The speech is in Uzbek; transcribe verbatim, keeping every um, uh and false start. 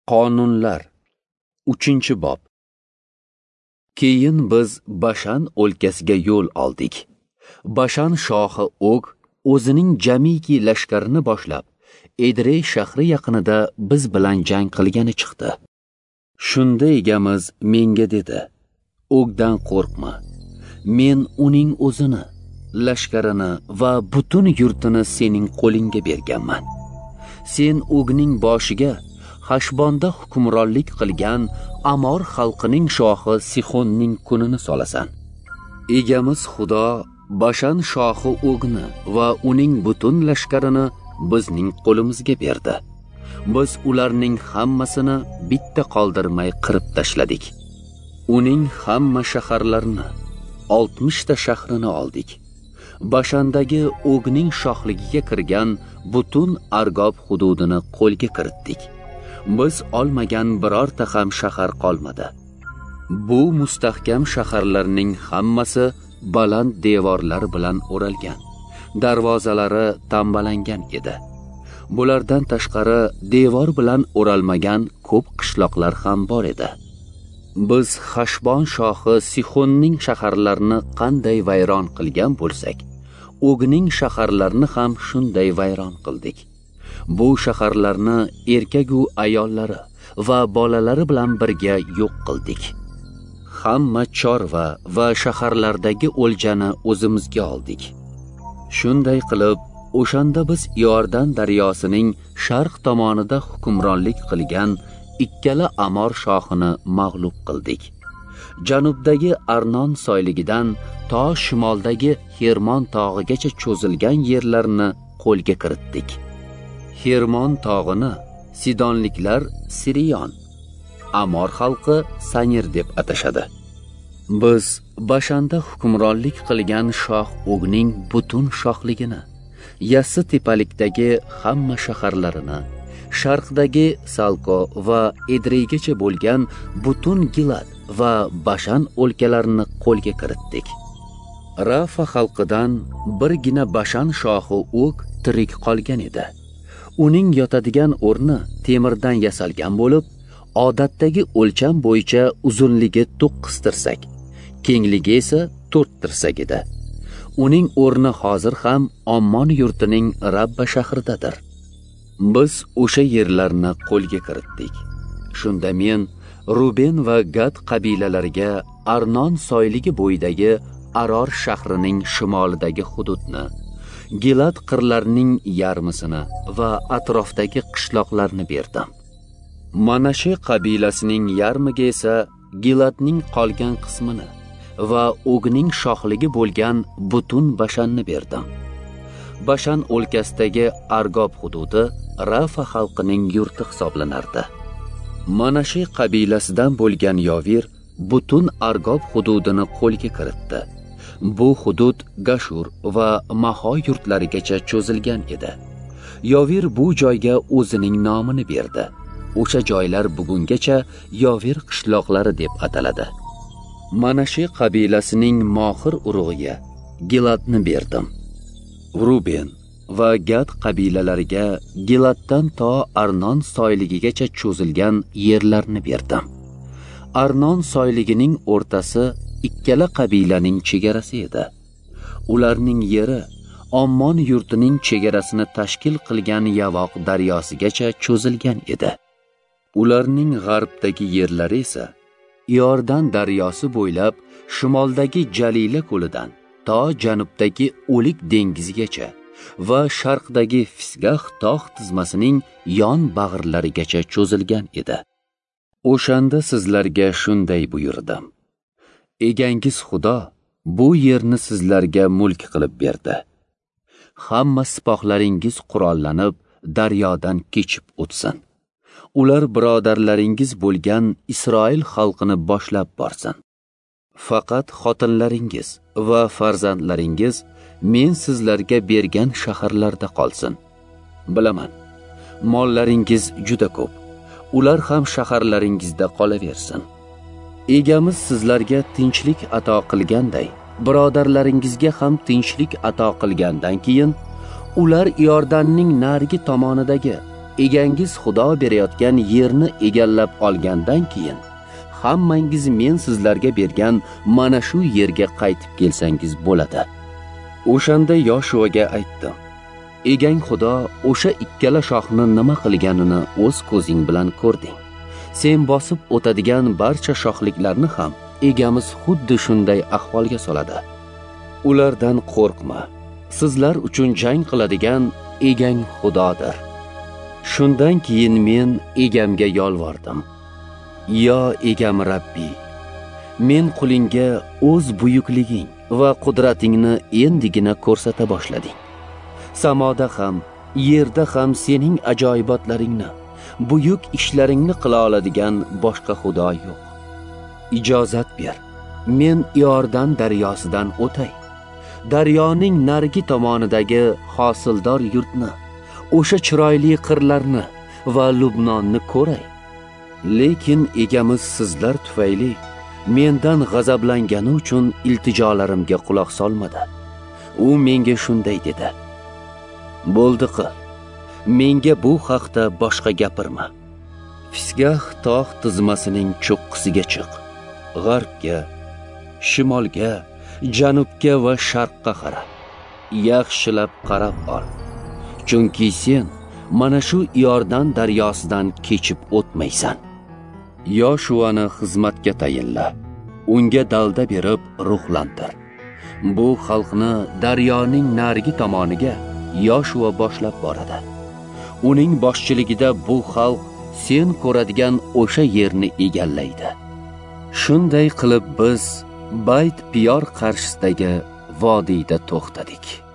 Qonunlar uchinchi bob. Keyin biz Bashan o'lkasiga yo'l oldik. Bashan shohi Og o'zining jamiki lashkarini boshlab, Edrey shahri yaqinida biz bilan jang qilgani chiqdi. Shunda egamiz menga dedi: Ogdan qo'rqma. Men uning o'zini, lashkarini va butun yurtini sening qo'lingga berganman. Sen Ogning boshiga Hashbonda hukmronlik qilgan Amor xalqining shohi Sixonning kunini solasan. Egamiz Xudo Bashan shohi Ogni va uning butun lashkarini bizning qo'limizga berdi. Biz ularning hammasini bitta qoldirmay qirib tashladik. Uning hamma shaharlarini, oltmish ta shahrini oldik. Bashandagi Ogning shohligiga kirgan butun Argob hududini qo'lga kiritdik. Biz olmagan birorta ham shahar qolmadi. Bu mustahkam shaharlarning hammasi baland devorlar bilan o'ralgan, darvozalari tambalangan edi. Bulardan tashqari devor bilan o'ralmagan ko'p qishloqlar ham bor edi. Biz Hashbon shohi Sixonning shaharlarini qanday vayron qilgan bo'lsak, Ogning shaharlarini ham shunday vayron qildik. Bu shaharlarni erkagu ayollari va bolalari bilan birga yo'q qildik. Hamma chorva va shaharlardagi o'ljani o'zimizga oldik. Shunday qilib, o'shanda biz Iordan daryosining sharq tomonida hukmronlik qilgan ikkala Amor shohini mag'lub qildik. Janubdagi Arnon soyligidan to shimoldagi Hermon tog'igacha cho'zilgan yerlarni qo'lga kiritdik. Hermon tog'ini Sidonliklar Siriyon, Amor xalqi Sanir deb atashadi. Biz Bashanda hukmronlik qilgan shoh Ogning butun shohligini, Yassi tepalikdagi hamma shaharlarini, sharqdagi Salko va Edreygacha bo'lgan butun Gilad va Bashan o'lkalarini qo'lga kiritdik. Rafa xalqidan birgina Bashan shohi Og tirik qolgan edi. Uning yotadigan o'rni temirdan yasalgan bo'lib, odatdagi o'lcham bo'yicha uzunligi to'qqiz tirsak, kengligi esa to'rt tirsak edi. Uning o'rni hozir ham Ommon yurtining Rabba shahridadir. Biz o'sha yerlarni qo'lga kiritdik. Shunda men Ruben va Gad qabilalariga Arnon soyligi bo'yidagi Aror shahrining shimolidagi hududni, Gilad qirlarining yarmisini va atrofdagi qishloqlarni berdim. Manashe qabilasining yarmiga esa Giladning qolgan qismini va Ogning shohligi bo'lgan butun Bashanni berdim. Bashan o'lkasidagi Argob hududi Rafa xalqining yurti hisoblanardi. Manashe qabilasidan bo'lgan Yovir butun Argob hududini qo'lga kiritdi. Bu hudud Gashur va Maho yurtlarigacha cho'zilgan edi. Yovir bu joyga o'zining nomini berdi. O'sha joylar bugungacha Yovir qishloqlari deb ataladi. Manashe qabilasining mohir urug'iga Giladni berdim. Ruben va Gad qabilalariga Giladdan to Arnon soyligigacha cho'zilgan yerlarni berdim. Arnon soyligining o'rtasi ikkala qabilaning chegarasi edi. Ularning yeri Ommon yurtining chegarasini tashkil qilgan Yavoq daryosigacha cho'zilgan edi. Ularning g'arbdagi yerlari esa Iordan daryosi bo'ylab shimoldagi Jalila ko'lidan to janubdagi O'lik dengizigacha va sharqdagi Fisgah tog' tizmasining yon bag'rlarigacha cho'zilgan edi. O'shanda sizlarga shunday buyurdim: Egangiz Xudo bu yerni sizlarga mulk qilib berdi. Hamma sipohlaringiz qurollanib daryodan kechib o'tsin. Ular birodarlaringiz bo'lgan Isroil xalqini boshlab borsin. Faqat xotinlaringiz va farzandlaringiz men sizlarga bergan shaharlarda qolsin. Bilaman, mollaringiz juda ko'p. Ular ham shaharlaringizda qolaversin. Egamiz sizlarga tinchlik ato qilganday, birodarlaringizga ham tinchlik ato qilgandan keyin ular Iordanning narigi tomonidagi egangiz Xudo berayotgan yerni egallab olgandan keyin hammangiz men sizlarga bergan mana shu yerga qaytib kelsangiz bo'ladi. O'shanda Yoshuaga aytdim: Egang Xudo o'sha ikkala shoxni nima qilganini o'z ko'zing bilan ko'rding. Sen bosib o'tadigan barcha shoxliklarni ham egamiz xuddi shunday ahvolga soladi. Ulardan qo'rqma. Sizlar uchun jang qiladigan egang Xudodir. Shundan keyin men egamga yolvordim: Yo egam Rabbiy, men qulingga o'z buyukliging va qudratingni endigina ko'rsata boshlading. Samoda ham, yerda ham sening ajoyibotlaringni, buyuk ishlaringni qila oladigan boshqa Xudo yo'q. Ijozat ber, men Iordan daryosidan o'tay. Daryoning narigi tomonidagi hosildor yurtni, o'sha chiroyli qirlarni va Lubnonni ko'ray. Lekin egamiz sizlar tufayli mendan g'azablangani uchun iltijolarimga quloq solmadi. U menga shunday dedi: Bo'ldi qil. Menga bu haqda boshqa gapirma. Fisgah tog' tizmasining cho'qqisiga chiq. G'arbga, shimolga, janubga va sharqqa qara. Yaxshilab qarab ol. Chunki sen mana shu Iordan daryosidan kechib o'tmaysan. Yoshuani xizmatga tayinla. Unga dalda berib ruhlantir. Bu xalqni daryoning narigi tomoniga Yoshua boshlab boradi. Uning boshchiligida bu xalq sen ko'radigan o'sha yerni egallaydi. Shunday qilib biz Bayt Piyor qarshisidagi vodiyda to'xtadik.